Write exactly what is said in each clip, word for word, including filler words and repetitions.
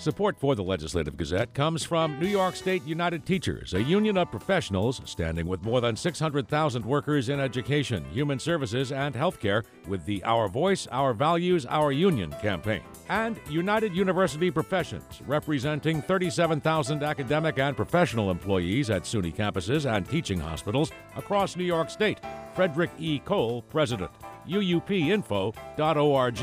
Support for the Legislative Gazette comes from New York State United Teachers, a union of professionals standing with more than six hundred thousand workers in education, human services, and healthcare with the Our Voice, Our Values, Our Union campaign. And United University Professions, representing thirty-seven thousand academic and professional employees at SUNY campuses and teaching hospitals across New York State. Frederick E. Cole, President. U U P info dot org.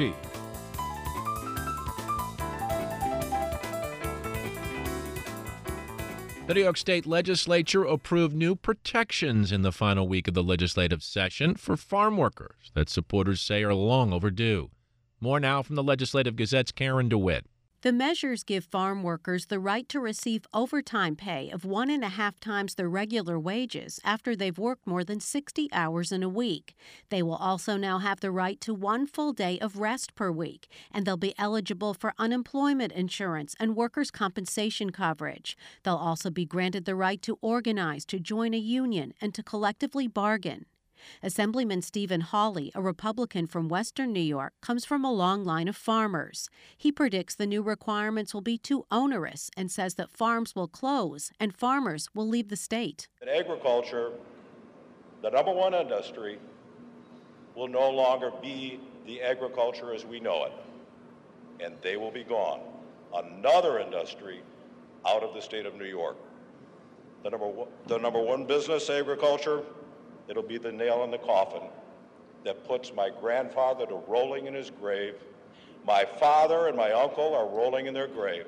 The New York State Legislature approved new protections in the final week of the legislative session for farm workers that supporters say are long overdue. More now from the Legislative Gazette's Karen DeWitt. The measures give farm workers the right to receive overtime pay of one and a half times their regular wages after they've worked more than sixty hours in a week. They will also now have the right to one full day of rest per week, and they'll be eligible for unemployment insurance and workers' compensation coverage. They'll also be granted the right to organize, to join a union, and to collectively bargain. Assemblyman Stephen Hawley, a Republican from Western New York, comes from a long line of farmers. He predicts the new requirements will be too onerous and says that farms will close and farmers will leave the state. In agriculture, the number one industry will no longer be the agriculture as we know it, and they will be gone. Another industry out of the state of New York. The number one, the number one business, agriculture, it'll be the nail in the coffin that puts my grandfather to rolling in his grave. My father and my uncle are rolling in their grave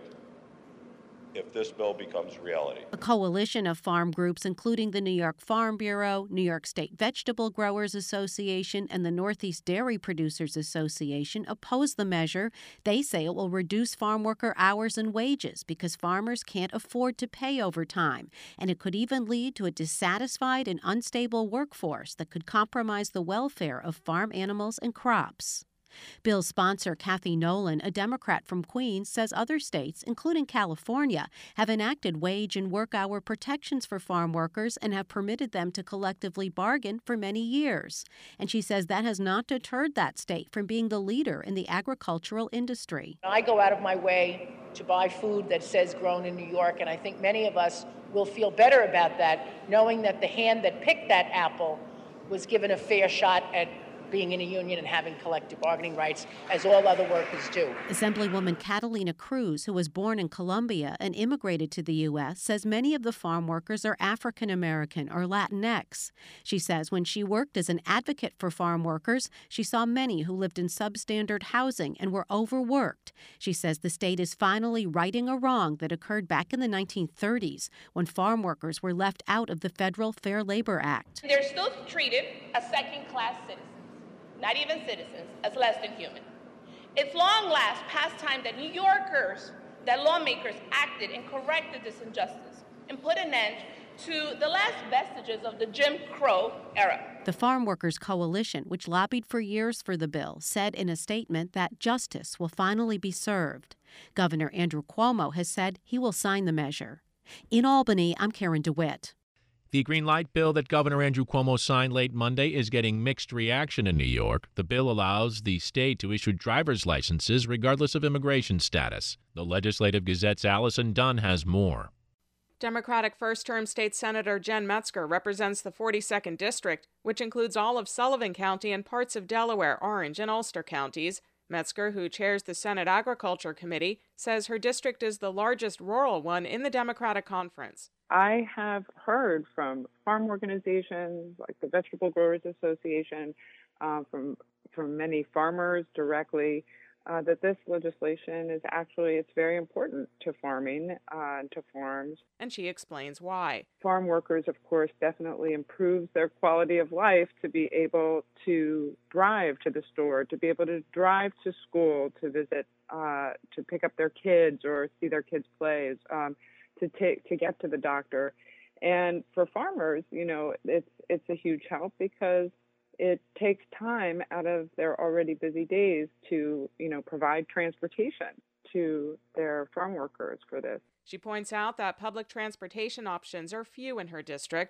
if this bill becomes reality. A coalition of farm groups, including the New York Farm Bureau, New York State Vegetable Growers Association, and the Northeast Dairy Producers Association, oppose the measure. They say it will reduce farm worker hours and wages because farmers can't afford to pay overtime, and it could even lead to a dissatisfied and unstable workforce that could compromise the welfare of farm animals and crops. Bill's sponsor, Kathy Nolan, a Democrat from Queens, says other states, including California, have enacted wage and work hour protections for farm workers and have permitted them to collectively bargain for many years. And she says that has not deterred that state from being the leader in the agricultural industry. I go out of my way to buy food that says grown in New York, and I think many of us will feel better about that, knowing that the hand that picked that apple was given a fair shot at being in a union and having collective bargaining rights, as all other workers do. Assemblywoman Catalina Cruz, who was born in Colombia and immigrated to the U S, says many of the farm workers are African American or Latinx. She says when she worked as an advocate for farm workers, she saw many who lived in substandard housing and were overworked. She says the state is finally righting a wrong that occurred back in the nineteen thirties when farm workers were left out of the Federal Fair Labor Act. They're still treated as second-class citizens, not even citizens, as less than human. It's long last past time that New Yorkers, that lawmakers acted and corrected this injustice and put an end to the last vestiges of the Jim Crow era. The Farm Workers Coalition, which lobbied for years for the bill, said in a statement that justice will finally be served. Governor Andrew Cuomo has said he will sign the measure. In Albany, I'm Karen DeWitt. The green light bill that Governor Andrew Cuomo signed late Monday is getting mixed reaction in New York. The bill allows the state to issue driver's licenses regardless of immigration status. The Legislative Gazette's Allison Dunn has more. Democratic first-term state senator Jen Metzger represents the forty-second District, which includes all of Sullivan County and parts of Delaware, Orange, and Ulster counties. Metzger, who chairs the Senate Agriculture Committee, says her district is the largest rural one in the Democratic Conference. I have heard from farm organizations like the Vegetable Growers Association, uh, from from many farmers directly, uh, that this legislation is actually, it's very important to farming uh, and to farms. And she explains why. Farm workers, of course, definitely improves their quality of life to be able to drive to the store, to be able to drive to school, to visit, uh, to pick up their kids or see their kids' plays. Um, to take to get to the doctor. And for farmers, you know, it's it's a huge help because it takes time out of their already busy days to, you know, provide transportation to their farm workers for this. She points out that public transportation options are few in her district.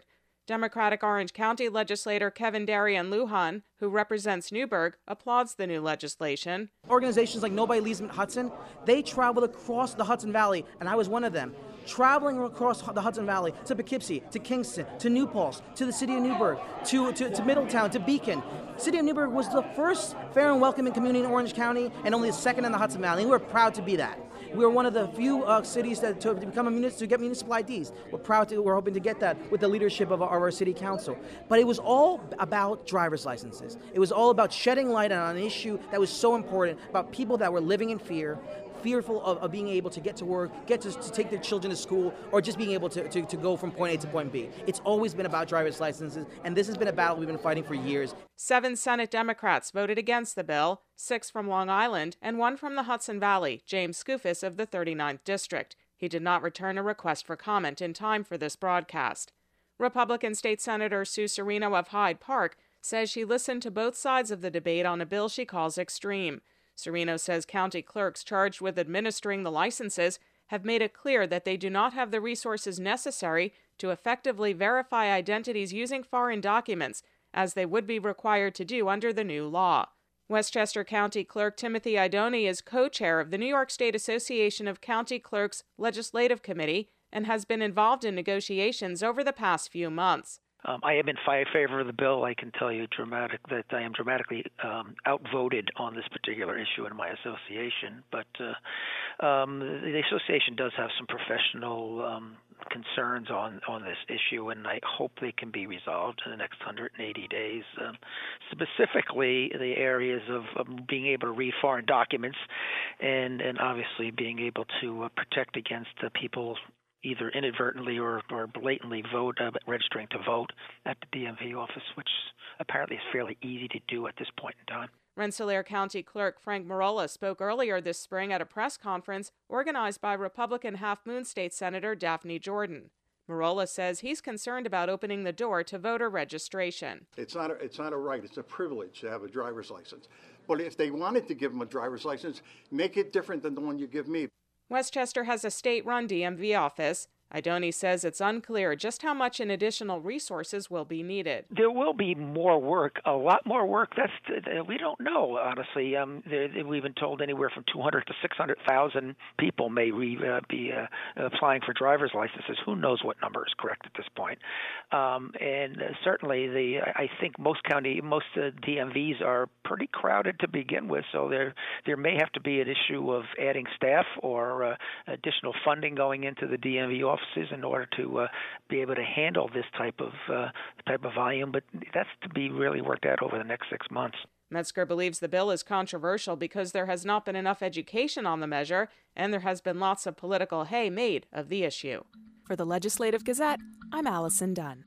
Democratic Orange County legislator Kevin Darian Lujan, who represents Newburgh, applauds the new legislation. Organizations like Nobody Leaves Hudson, they traveled across the Hudson Valley, and I was one of them. Traveling across the Hudson Valley to Poughkeepsie, to Kingston, to New Paltz, to the city of Newburgh, to, to, to Middletown, to Beacon. City of Newburgh was the first fair and welcoming community in Orange County and only the second in the Hudson Valley. We were proud to be that. We were one of the few uh, cities that to, to become a municipal, to get municipal I Ds. We're proud to, we're hoping to get that with the leadership of our, of our city council. But it was all about driver's licenses. It was all about shedding light on an issue that was so important, about people that were living in fear, fearful of, of being able to get to work, get to, to take their children to school, or just being able to, to, to go from point A to point B. It's always been about driver's licenses, and this has been a battle we've been fighting for years. Seven Senate Democrats voted against the bill, six from Long Island, and one from the Hudson Valley, James Skoufis of the thirty-ninth District. He did not return a request for comment in time for this broadcast. Republican State Senator Sue Serino of Hyde Park says she listened to both sides of the debate on a bill she calls extreme. Serino says county clerks charged with administering the licenses have made it clear that they do not have the resources necessary to effectively verify identities using foreign documents, as they would be required to do under the new law. Westchester County Clerk Timothy Idoni is co-chair of the New York State Association of County Clerks Legislative Committee and has been involved in negotiations over the past few months. Um, I am in favor of the bill. I can tell you dramatic that I am dramatically um, outvoted on this particular issue in my association. But uh, um, the association does have some professional um, concerns on, on this issue, and I hope they can be resolved in the next one hundred eighty days. Um, specifically, the areas of, of being able to read foreign documents and, and obviously being able to uh, protect against uh, people either inadvertently or, or blatantly vote, uh, registering to vote at the D M V office, which apparently is fairly easy to do at this point in time. Rensselaer County Clerk Frank Marola spoke earlier this spring at a press conference organized by Republican Half Moon State Senator Daphne Jordan. Marola says he's concerned about opening the door to voter registration. It's not a, it's not a right, it's a privilege to have a driver's license. But if they wanted to give them a driver's license, make it different than the one you give me. Westchester has a state-run D M V office. Idoni says it's unclear just how much in additional resources will be needed. There will be more work, a lot more work. That's we don't know, honestly. Um, we've been told anywhere from two hundred to six hundred thousand people may re, uh, be uh, applying for driver's licenses. Who knows what number is correct at this point? Um, and uh, certainly, the I think most county, most uh, D M Vs are pretty crowded to begin with. So there there may have to be an issue of adding staff or uh, additional funding going into the D M V office in order to uh, be able to handle this type of uh, type of volume, but that's to be really worked out over the next six months. Metzger believes the bill is controversial because there has not been enough education on the measure, and there has been lots of political hay made of the issue. For the Legislative Gazette, I'm Allison Dunn.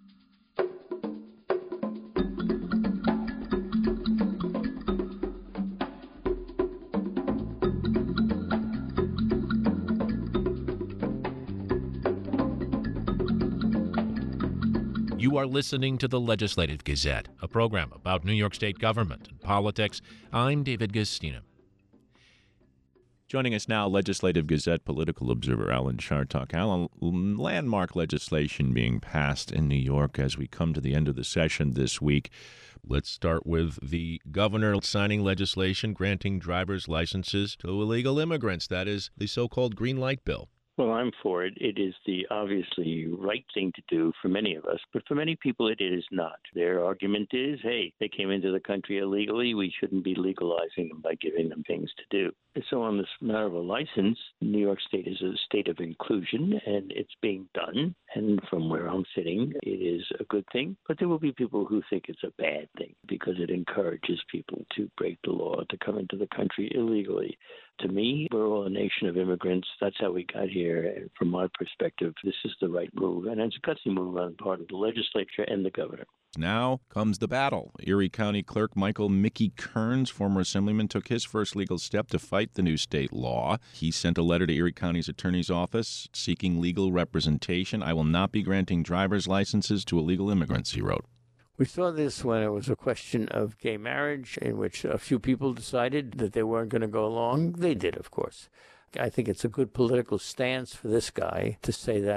You are listening to the Legislative Gazette, a program about New York State government and politics. I'm David Gastina. Joining us now, Legislative Gazette political observer Alan Chartock. Alan, landmark legislation being passed in New York as we come to the end of the session this week. Let's start with the governor signing legislation granting driver's licenses to illegal immigrants. That is the so-called Green Light Bill. Well, I'm for it. It is the obviously right thing to do for many of us, but for many people it is not. Their argument is, hey, they came into the country illegally. We shouldn't be legalizing them by giving them things to do. And so on this matter of a license, New York State is a state of inclusion, and it's being done. And from where I'm sitting, it is a good thing. But there will be people who think it's a bad thing because it encourages people to break the law, to come into the country illegally. To me, we're all a nation of immigrants. That's how we got here. And from my perspective, this is the right move. And it's a gutsy move on the part of the legislature and the governor. Now comes the battle. Erie County Clerk Michael Mickey Kearns, former assemblyman, took his first legal step to fight the new state law. He sent a letter to Erie County's attorney's office seeking legal representation. I will not be granting driver's licenses to illegal immigrants, he wrote. We saw this when it was a question of gay marriage, in which a few people decided that they weren't going to go along. They did, of course. I think it's a good political stance for this guy to say that.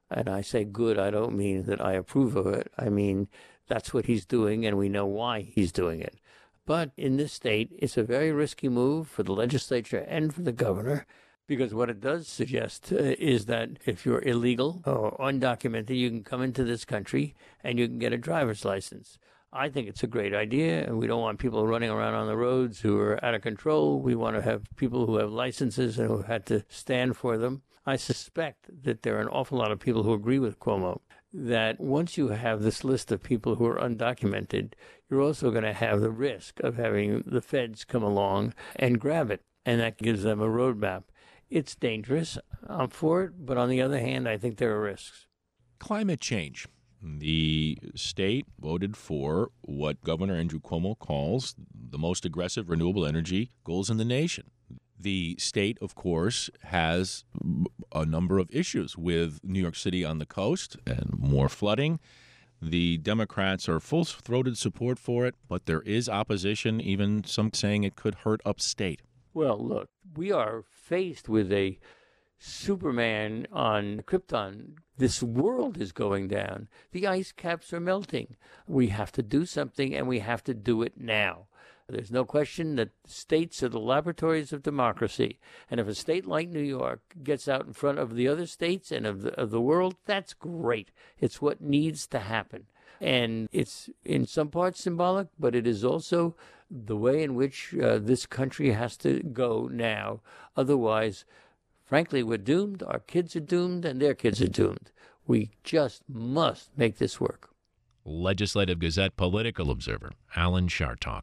And I say good, I don't mean that I approve of it. I mean, that's what he's doing, and we know why he's doing it. But in this state, it's a very risky move for the legislature and for the governor, because what it does suggest uh, is that if you're illegal or undocumented, you can come into this country and you can get a driver's license. I think it's a great idea, and we don't want people running around on the roads who are out of control. We want to have people who have licenses and who had to stand for them. I suspect that there are an awful lot of people who agree with Cuomo that once you have this list of people who are undocumented, you're also going to have the risk of having the feds come along and grab it, and that gives them a roadmap. It's dangerous. I'm for it, but on the other hand, I think there are risks. Climate change. The state voted for what Governor Andrew Cuomo calls the most aggressive renewable energy goals in the nation. The state, of course, has a number of issues with New York City on the coast and more flooding. The Democrats are full-throated support for it, but there is opposition, even some saying it could hurt upstate. Well, look, we are faced with a Superman on Krypton. This world is going down. The ice caps are melting. We have to do something, and we have to do it now. There's no question that states are the laboratories of democracy. And if a state like New York gets out in front of the other states and of the, of the world, that's great. It's what needs to happen. And it's in some parts symbolic, but it is also the way in which uh, this country has to go now. Otherwise, frankly, we're doomed. Our kids are doomed, and their kids are doomed. We just must make this work. Legislative Gazette political observer Alan Chartock.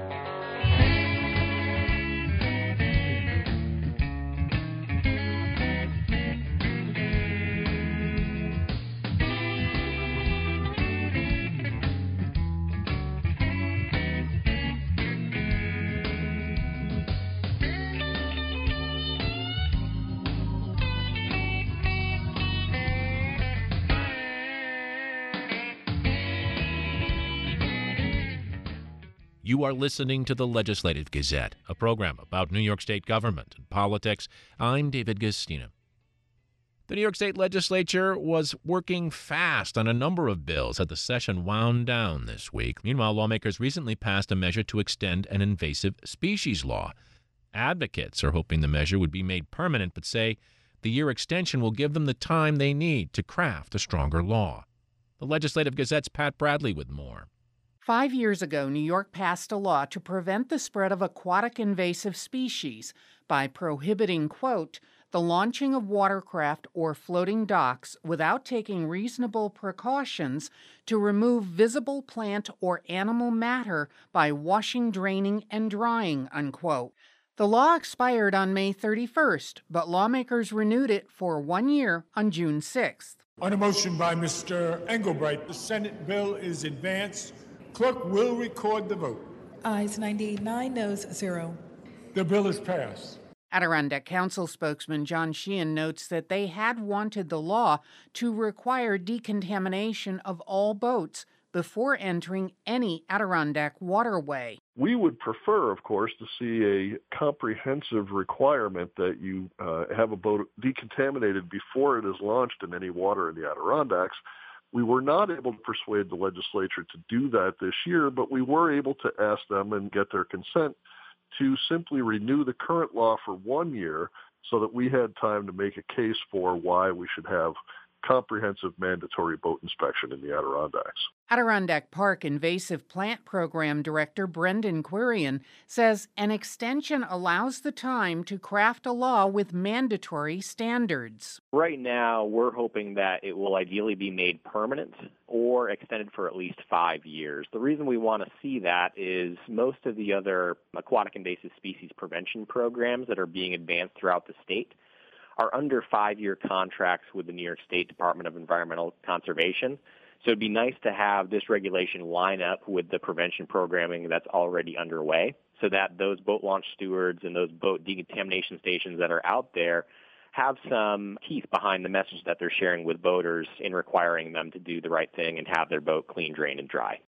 You are listening to the Legislative Gazette, a program about New York State government and politics. I'm David Gastina. The New York State Legislature was working fast on a number of bills as the session wound down this week. Meanwhile, lawmakers recently passed a measure to extend an invasive species law. Advocates are hoping the measure would be made permanent, but say the year extension will give them the time they need to craft a stronger law. The Legislative Gazette's Pat Bradley with more. Five years ago, New York passed a law to prevent the spread of aquatic invasive species by prohibiting, quote, the launching of watercraft or floating docks without taking reasonable precautions to remove visible plant or animal matter by washing, draining, and drying, unquote. The law expired on May thirty-first, but lawmakers renewed it for one year on June sixth. On a motion by Mister Engelbright, the Senate bill is advanced. Clerk will record the vote. Ayes ninety-nine, noes zero. The bill is passed. Adirondack Council spokesman John Sheehan notes that they had wanted the law to require decontamination of all boats before entering any Adirondack waterway. We would prefer, of course, to see a comprehensive requirement that you uh, have a boat decontaminated before it is launched in any water in the Adirondacks. We were not able to persuade the legislature to do that this year, but we were able to ask them and get their consent to simply renew the current law for one year so that we had time to make a case for why we should have comprehensive mandatory boat inspection in the Adirondacks. Adirondack Park Invasive Plant Program Director Brendan Quirian says an extension allows the time to craft a law with mandatory standards. Right now, we're hoping that it will ideally be made permanent or extended for at least five years. The reason we want to see that is most of the other aquatic invasive species prevention programs that are being advanced throughout the state are under five-year contracts with the New York State Department of Environmental Conservation. So it'd be nice to have this regulation line up with the prevention programming that's already underway so that those boat launch stewards and those boat decontamination stations that are out there have some teeth behind the message that they're sharing with boaters in requiring them to do the right thing and have their boat clean, drain, and dry.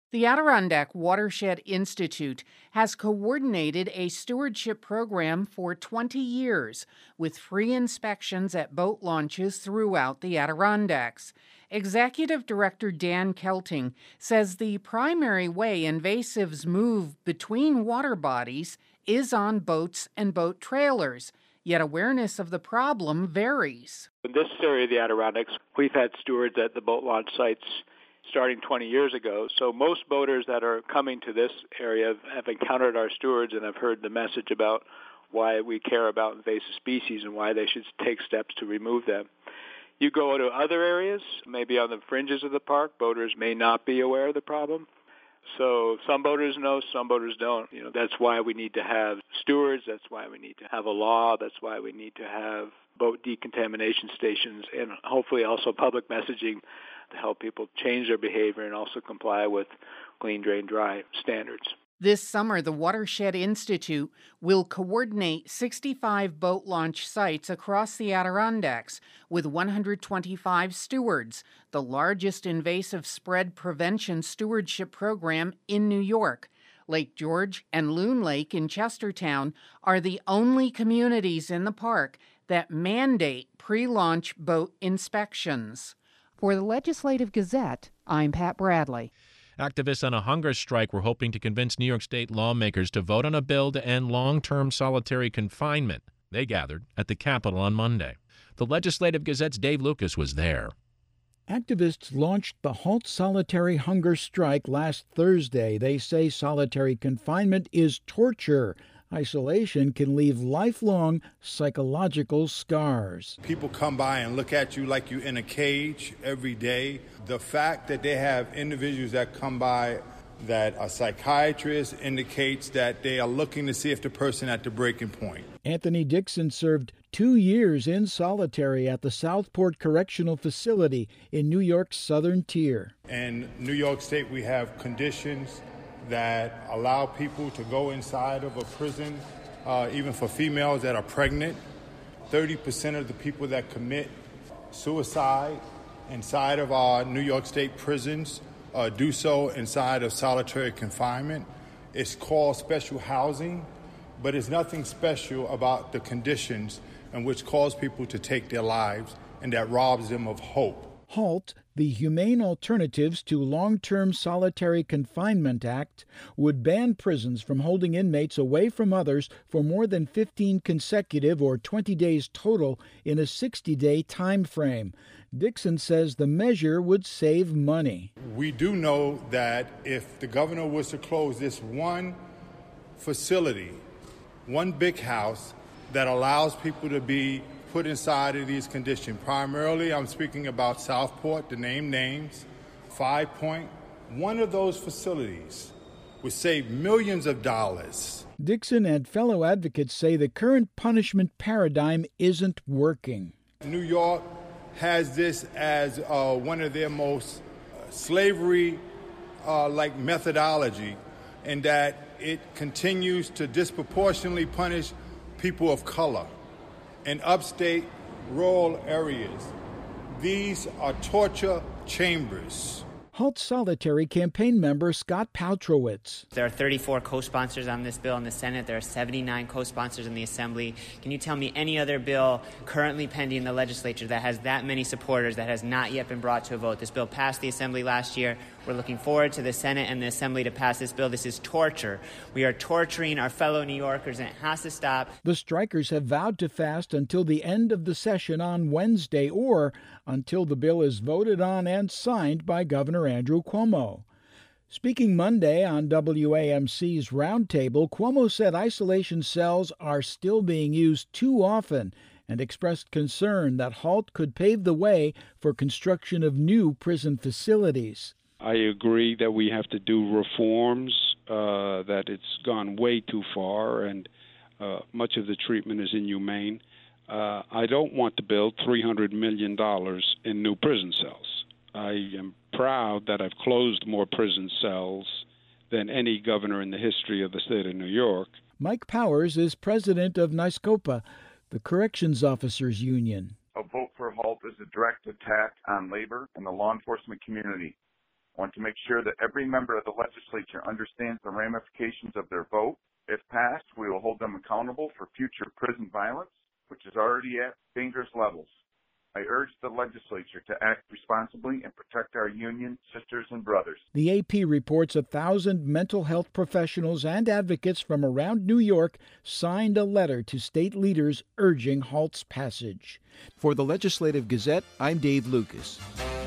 The Adirondack Watershed Institute has coordinated a stewardship program for twenty years with free inspections at boat launches throughout the Adirondacks. Executive Director Dan Kelting says the primary way invasives move between water bodies is on boats and boat trailers, yet awareness of the problem varies. In this area of the Adirondacks, we've had stewards at the boat launch sites starting twenty years ago. So most boaters that are coming to this area have encountered our stewards and have heard the message about why we care about invasive species and why they should take steps to remove them. You go to other areas, maybe on the fringes of the park, boaters may not be aware of the problem. So some boaters know, some boaters don't. You know, that's why we need to have stewards. That's why we need to have a law. That's why we need to have boat decontamination stations and hopefully also public messaging to help people change their behavior and also comply with clean, drain, dry standards. This summer, the Watershed Institute will coordinate sixty-five boat launch sites across the Adirondacks with one hundred twenty-five stewards, the largest invasive spread prevention stewardship program in New York. Lake George and Loon Lake in Chestertown are the only communities in the park that mandate pre-launch boat inspections. For the Legislative Gazette, I'm Pat Bradley. Activists on a hunger strike were hoping to convince New York State lawmakers to vote on a bill to end long-term solitary confinement. They gathered at the Capitol on Monday. The Legislative Gazette's Dave Lucas was there. Activists launched the Halt Solitary Hunger Strike last Thursday. They say solitary confinement is torture. Isolation can leave lifelong psychological scars. People come by and look at you like you're in a cage every day. The fact that they have individuals that come by that a psychiatrist indicates that they are looking to see if the person at the breaking point. Anthony Dixon served two years in solitary at the Southport Correctional Facility in New York's Southern Tier. In New York State, we have conditions that allow people to go inside of a prison, uh, even for females that are pregnant. thirty percent of the people that commit suicide inside of our New York State prisons uh, do so inside of solitary confinement. It's called special housing, but it's nothing special about the conditions in which cause people to take their lives and that robs them of hope. HALT, the Humane Alternatives to Long-Term Solitary Confinement Act, would ban prisons from holding inmates away from others for more than fifteen consecutive or twenty days total in a sixty-day time frame. Dixon says the measure would save money. We do know that if the governor was to close this one facility, one big house that allows people to be put inside of these conditions. Primarily, I'm speaking about Southport, to name names, Five Point. One of those facilities would save millions of dollars. Dixon and fellow advocates say the current punishment paradigm isn't working. New York has this as uh, one of their most uh, slavery-like uh, methodology, in that it continues to disproportionately punish people of color. In upstate rural areas, these are torture chambers. HALT Solitary campaign member Scott Poutrowitz. There are thirty-four co-sponsors on this bill in the Senate. There are seventy-nine co-sponsors in the Assembly. Can you tell me any other bill currently pending in the legislature that has that many supporters that has not yet been brought to a vote? This bill passed the Assembly last year. We're looking forward to the Senate and the Assembly to pass this bill. This is torture. We are torturing our fellow New Yorkers, and it has to stop. The strikers have vowed to fast until the end of the session on Wednesday, or until the bill is voted on and signed by Governor Andrew Cuomo. Speaking Monday on W A M C's Roundtable, Cuomo said isolation cells are still being used too often and expressed concern that HALT could pave the way for construction of new prison facilities. I agree that we have to do reforms, uh, that it's gone way too far, and uh, much of the treatment is inhumane. Uh, I don't want to build three hundred million dollars in new prison cells. I am proud that I've closed more prison cells than any governor in the history of the state of New York. Mike Powers is president of NYSCOPA, the Corrections Officers Union. A vote for HALT is a direct attack on labor and the law enforcement community. I want to make sure that every member of the legislature understands the ramifications of their vote. If passed, we will hold them accountable for future prison violence, which is already at dangerous levels. I urge the legislature to act responsibly and protect our union sisters and brothers. The A P reports a thousand mental health professionals and advocates from around New York signed a letter to state leaders urging Halt's passage. For the Legislative Gazette, I'm Dave Lucas.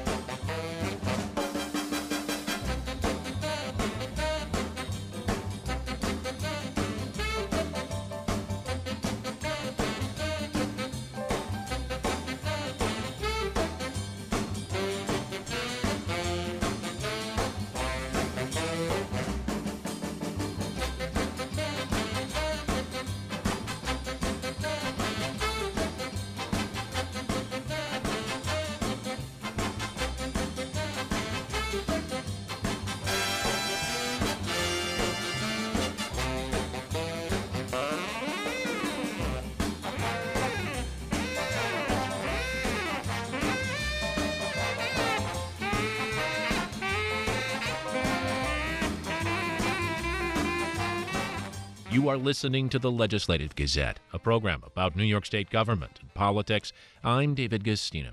You are listening to the Legislative Gazette, a program about New York State government and politics. I'm David Gustino.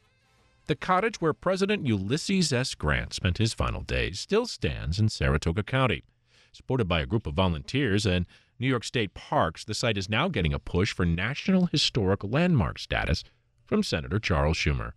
The cottage where President Ulysses S. Grant spent his final days still stands in Saratoga County. Supported by a group of volunteers and New York State Parks, the site is now getting a push for National Historic Landmark status from Senator Charles Schumer.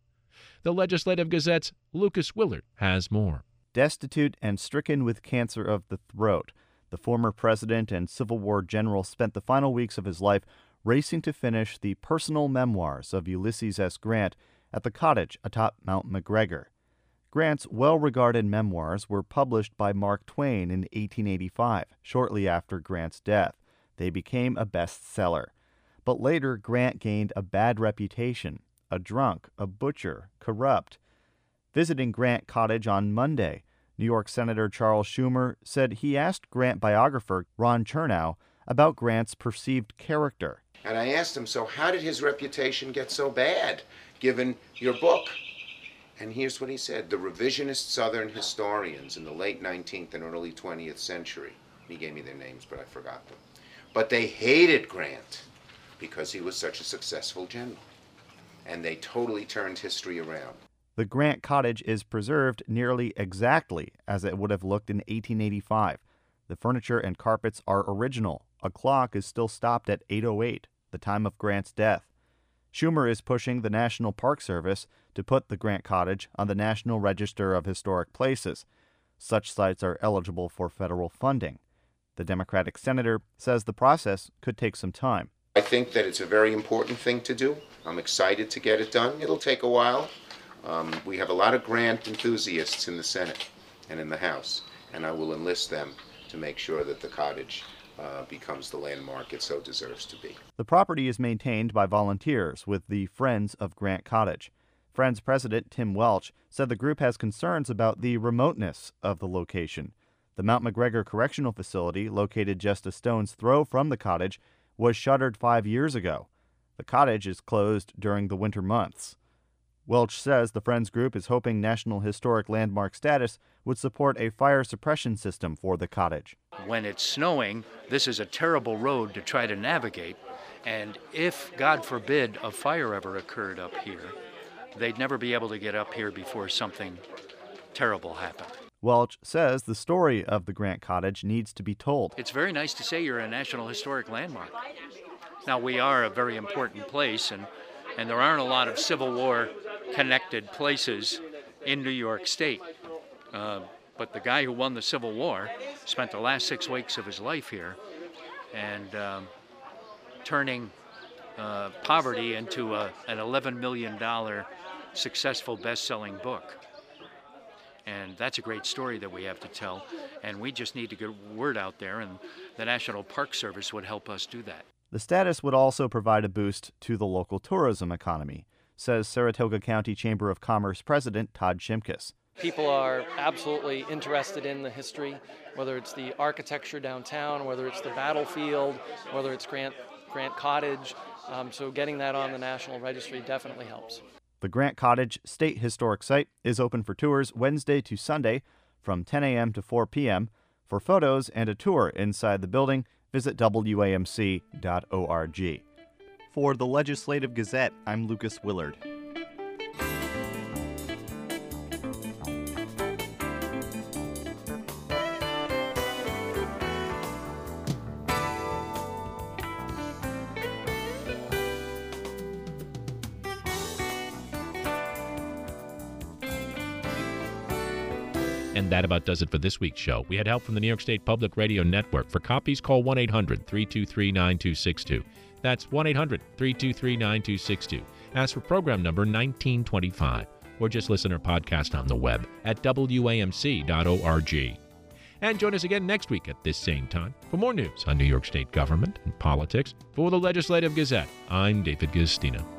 The Legislative Gazette's Lucas Willard has more. Destitute and stricken with cancer of the throat, the former president and Civil War general spent the final weeks of his life racing to finish the personal memoirs of Ulysses S. Grant at the cottage atop Mount McGregor. Grant's well-regarded memoirs were published by Mark Twain in eighteen eighty-five, shortly after Grant's death. They became a bestseller. But later, Grant gained a bad reputation, a drunk, a butcher, corrupt. Visiting Grant Cottage on Monday, New York Senator Charles Schumer said he asked Grant biographer Ron Chernow about Grant's perceived character. And I asked him, so how did his reputation get so bad, given your book? And here's what he said: the revisionist Southern historians in the late nineteenth and early twentieth century, he gave me their names, but I forgot them, but they hated Grant because he was such a successful general. And they totally turned history around. The Grant Cottage is preserved nearly exactly as it would have looked in eighteen eighty-five. The furniture and carpets are original. A clock is still stopped at eight oh eight, the time of Grant's death. Schumer is pushing the National Park Service to put the Grant Cottage on the National Register of Historic Places. Such sites are eligible for federal funding. The Democratic senator says the process could take some time. I think that it's a very important thing to do. I'm excited to get it done. It'll take a while. Um, we have a lot of Grant enthusiasts in the Senate and in the House, and I will enlist them to make sure that the cottage uh, becomes the landmark it so deserves to be. The property is maintained by volunteers with the Friends of Grant Cottage. Friends president Tim Welch said the group has concerns about the remoteness of the location. The Mount McGregor Correctional Facility, located just a stone's throw from the cottage, was shuttered five years ago. The cottage is closed during the winter months. Welch says the Friends Group is hoping National Historic Landmark status would support a fire suppression system for the cottage. When it's snowing, this is a terrible road to try to navigate, and if, God forbid, a fire ever occurred up here, they'd never be able to get up here before something terrible happened. Welch says the story of the Grant Cottage needs to be told. It's very nice to say you're a National Historic Landmark. Now, we are a very important place, and, and there aren't a lot of Civil War connected places in New York State. Uh, but the guy who won the Civil War spent the last six weeks of his life here and um, turning uh, poverty into a, an eleven million dollars successful best-selling book. And that's a great story that we have to tell, and we just need to get word out there, and the National Park Service would help us do that. The status would also provide a boost to the local tourism economy, says Saratoga County Chamber of Commerce President Todd Shimkus. People are absolutely interested in the history, whether it's the architecture downtown, whether it's the battlefield, whether it's Grant, Grant Cottage. Um, so getting that on the National Registry definitely helps. The Grant Cottage State Historic Site is open for tours Wednesday to Sunday from ten a.m. to four p.m. For photos and a tour inside the building, visit W A M C dot org. For the Legislative Gazette, I'm Lucas Willard. And that about does it for this week's show. We had help from the New York State Public Radio Network. For copies, call one eight hundred three two three nine two six two. That's one eight hundred three two three nine two six two. Ask for program number nineteen twenty-five, or just listen or podcast on the web at W A M C dot org. And join us again next week at this same time for more news on New York State government and politics. For the Legislative Gazette, I'm David Gustina.